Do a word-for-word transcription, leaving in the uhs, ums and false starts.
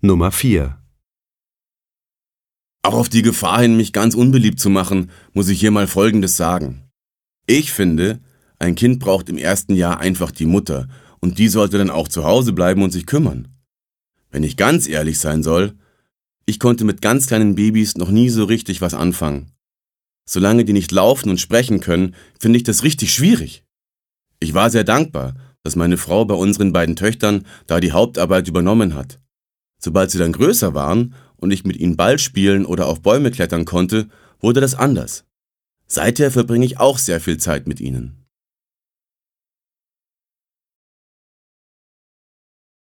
Nummer vier. Auch auf die Gefahr hin, mich ganz unbeliebt zu machen, muss ich hier mal Folgendes sagen. Ich finde, ein Kind braucht im ersten Jahr einfach die Mutter und die sollte dann auch zu Hause bleiben und sich kümmern. Wenn ich ganz ehrlich sein soll, ich konnte mit ganz kleinen Babys noch nie so richtig was anfangen. Solange die nicht laufen und sprechen können, finde ich das richtig schwierig. Ich war sehr dankbar, dass meine Frau bei unseren beiden Töchtern da die Hauptarbeit übernommen hat. Sobald sie dann größer waren und ich mit ihnen Ball spielen oder auf Bäume klettern konnte, wurde das anders. Seither verbringe ich auch sehr viel Zeit mit ihnen.